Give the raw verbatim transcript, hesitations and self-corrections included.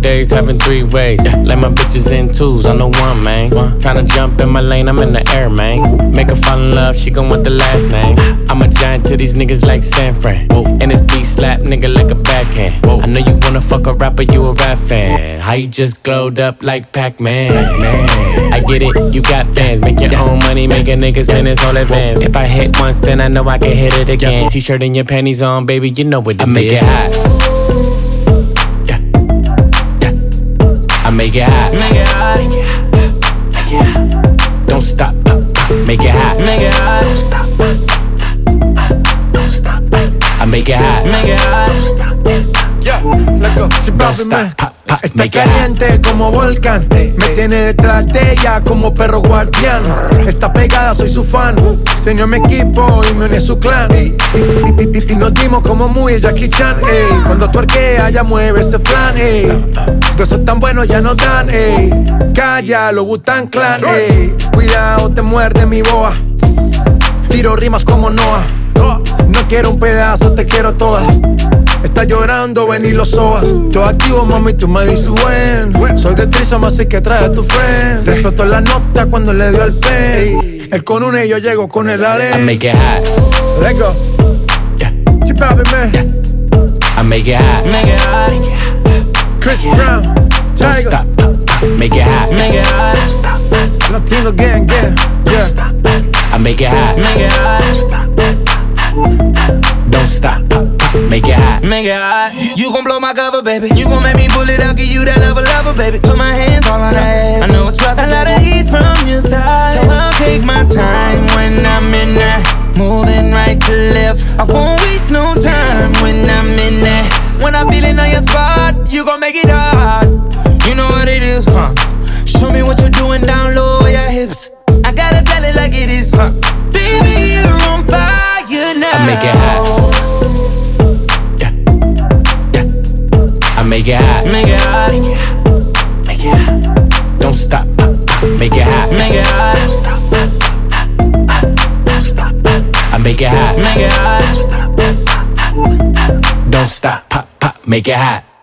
days having three ways. Yeah. Like my bitches in twos, I'm the one, man. One. Tryna jump in my lane, I'm in the air, man. Make her fall in love, she gon' want the last name. I'm a giant to these niggas like San Fran. Whoa. And this beat slap nigga like a backhand. Whoa. I know you wanna fuck a rapper, you a rap fan. How you just glowed up like Pac-Man? Man. I get it, you got bands. Make your own money, make a nigga spend his whole advance. If I hit once, then I know I can hit it again. T-shirt and your panties on, baby, you know what it is. I make it hot. Yeah. Yeah. I make it hot. Make it hot. Make it hot. Don't stop. Make it hot. Make it hot. Don't stop. Don't stop. I make it hot. Make it hot. Don't stop. Yeah, let's go. Si papi me está caliente como volcán. Me tiene detrás de ella como perro guardián. Está pegada, soy su fan. Señor mi equipo y me une su clan. Y, y, y, y nos dimos como muy Jackie Chan. Ey. Cuando tuerquea ya mueve ese flan. Ey. Besos tan buenos ya no dan. Ey. Calla, lo Wu-Tang Clan. Ey. Cuidado, te muerde mi boa. Tiro rimas como Noah. No quiero un pedazo, te quiero toda. Está llorando, ven y lo sobas. Todo activo, mami, tú me dices buen. Soy de Trisom, así que trae a tu friend. Te explotó la nota cuando le dio el pen. Él con una y yo llego con el arena. I make it hot. Let's go. Yeah. Chip out, man. Yeah. I make it hot. Make it hot. Chris Brown. Don't stop. Make it hot. Make it hot. Latino gang, gang. Yeah. I make it hot. Make it hot. Don't stop. Make it hot. Make it hot. You gon' blow my cover, baby. You gon' make me pull it out, give you that level, level, baby. Put my hands all on that ass. I know it's rough. A lot of heat from your thighs, so I'll take my time when I'm in that. Moving right to left. I won't waste no time when I'm in that. When I'm feeling on your spot, you gon' make it hard. You know what it is, huh? Show me what you're doing down low with your hips. I gotta tell it like it is, huh? Baby, you're on fire now. I make it hot. I make it hot. Make it hot. Make it hot. Don't stop. Make it hot. Make it hot. Don't stop. I make it hot. Make it hot. Don't stop. Pop, pop. Make it hot.